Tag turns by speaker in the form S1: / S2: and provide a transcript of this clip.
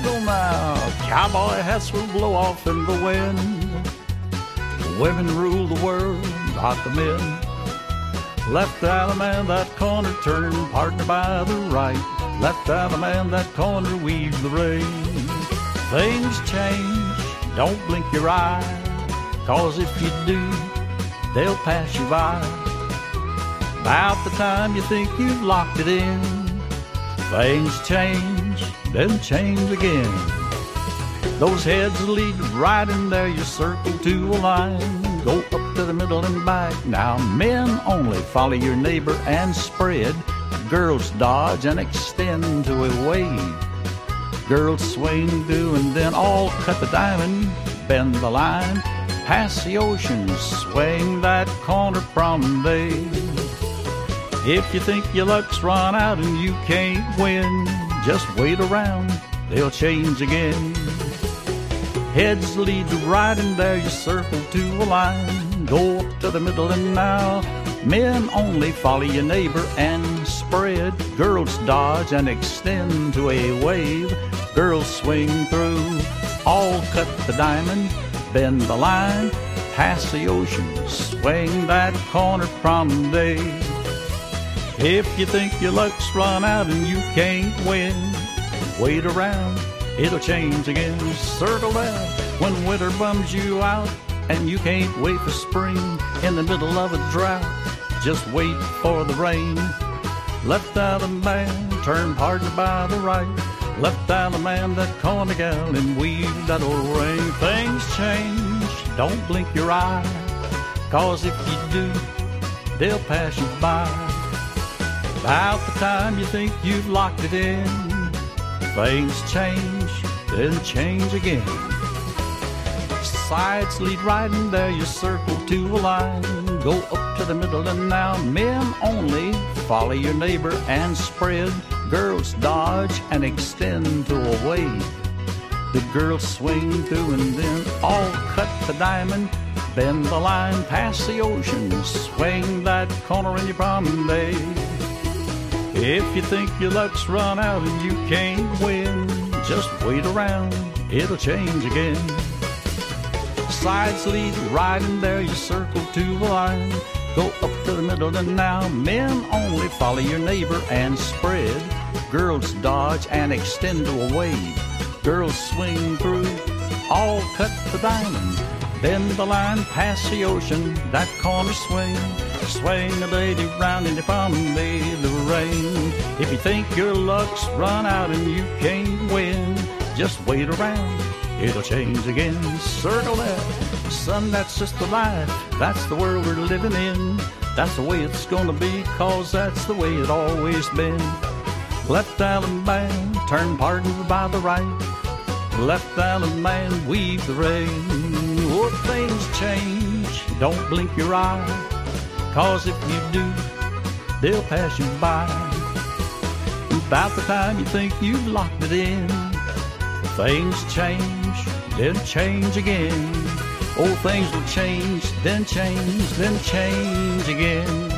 S1: jingle now. Cowboy hats will blow off in the wind. Women rule the world, not the men. Left out a man that corner, turn partner by the right. Left out a man that corner, weave the rain. Things change, don't blink your eye, 'cause if you do, they'll pass you by. About the time you think you've locked it in, things change, then change again. Those heads lead right in there, you circle to a line. Go up to the middle and back. Now men only, follow your neighbor and spread. Girls dodge and extend to a wave. Girls swing through and then all cut the diamond. Bend the line, pass the ocean, swing that corner promenade. If you think your luck's run out and you can't win, just wait around, they'll change again. Heads lead right in there, you circle to a line. Go up to the middle and now men only, follow your neighbor and spread. Girls dodge and extend to a wave. Girls swing through, all cut the diamond. Bend the line, pass the ocean, swing that corner promenade. If you think your luck's run out and you can't win, wait around, it'll change again. Circle that when winter bums you out and you can't wait for spring in the middle of a drought. Just wait for the rain. Left out a man, turn partner by the right. Left out a man, that corner gal, and weave that old ring. Things change, don't blink your eye, 'cause if you do, they'll pass you by. About the time you think you've locked it in, things change, then change again. Sides lead right in there, you circle to a line. Go up to the middle and now men only, follow your neighbor and spread. Girls dodge and extend to a wave. The girls swing through and then all cut the diamond. Bend the line, pass the ocean, swing that corner in your promenade. If you think your luck's run out and you can't win, just wait around, it'll change again. Sides lead right in there, you circle to a line. Go up to the middle and now men only, follow your neighbor and spread. Girls dodge and extend to a wave. Girls swing through, all cut the diamond. Bend the line, pass the ocean, that corner swing. Swing a lady round in the promenade of rain. If you think your luck's run out and you can't win, just wait around, it'll change again. Circle that, son, that's just the life. That's the world we're living in. That's the way it's gonna be, 'cause that's the way it always been. Left island man, turn partner by the right. Left island man, weave the rain. Oh, things change, don't blink your eye, 'cause if you do, they'll pass you by. About the time you think you've locked it in, things change, then change again. Oh, things will change, then change, then change again.